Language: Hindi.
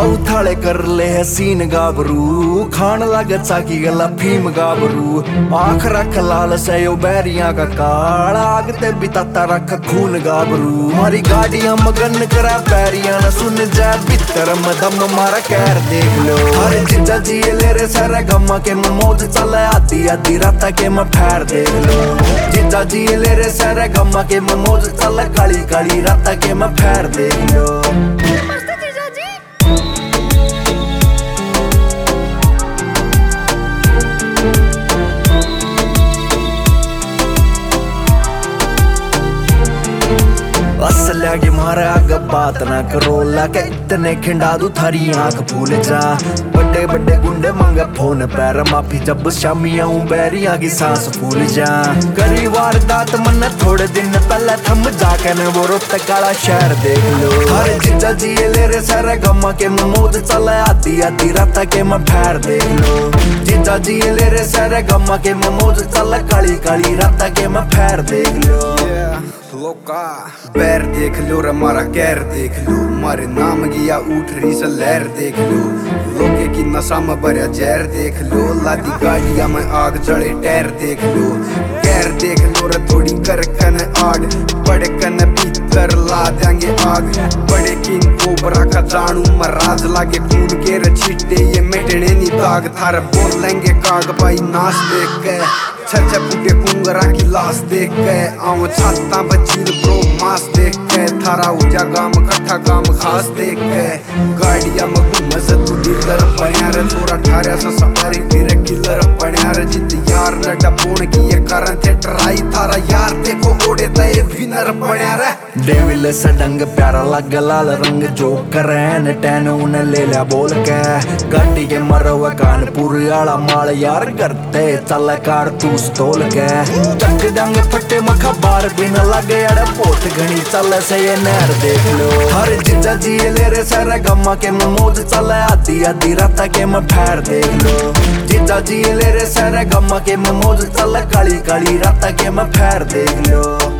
उथाले कर ले हसीन गाबरू खान लगे चाकी गला फीम गाबरू आख रख लाल सयो बैरियां का काल आग ते बिताता रख खून गाबरू मारी गाड़ियां मगन करा पैरियां न सुन जा भीतर मदम मारा कैर देख लो अरे जिजा जी ले रे सारा गम्मा के मौज चले आधी आधी रात के मैं फैर देख लो जिजा जी ले रे सारा गम्मा के मौज चले काली काली रात के मैं फैर देख लो। असल्या के मारा आग बात ना करो लाके इतने खिंडा दू थारी आंख भूल जा बड़े बड़े गुंडे मांगे फोन पैर माफी जब शामी आऊं बैरिया की सांस फूल जा करी वारदात मन थोड़े दिन पहले थम जाके न वो रोत काला शहर देख लो अरे जिजा जी ले रे सारे गम्मा के मौज चले आधी आधी रात के मैं फैर देख लो जिजा जी ले रे सारे गम्मा के मौज चले काली काली रात के मैं फैर देख लो। पैर देख लो रे मारा कैर देख लो मारे नाम गया उठ रही से लहर देख लो लोगे की नशा में भरा जहर देख लो लादी गाड़िया में आग जड़े टैर देख लो कैर देख लो रे थोड़ी कर कन आग बड़े कन भीतर ला देंगे आग बड़े किंग कोबरा का जानू महाराज लागे खून के रे छिट्टे ये मिटने नी दाग थार बोलेंगे काग भाई नाच देख के छच्चा फूटे कुंगरा की लाश देख के आऊं छाता बचीर ब्रो मास देख के थारा उजा गाम कट्ठा काम खास देख के गाड़िया मगू मजद तू डीलर पण्या रे थोड़ा ठारे सा सवारी तेरे किलर पण्या रे जित यार न डपोण की ये करन थे ट्राई थारा यार देखो ओड़े तय विनर पण्या रे डेविल सा डंग प्यारा लग लाल रंग जो करैन टैन उन ले लिया बोल के गाड़ी के मरवा कानपुर आला माल यार करते चल कार तू तोल के चक डंग फटे मखा बार बिन लगे अड़ पोत घनी चल से ये नहर देख लो हर जिजा जी ले रे सारे गम्मा के मौज चले आधी आधी रात के मैं फैर देख लो जिजा जी ले रे सारे गम्मा के मौज चले काली काली रात के मैं फैर देख लो।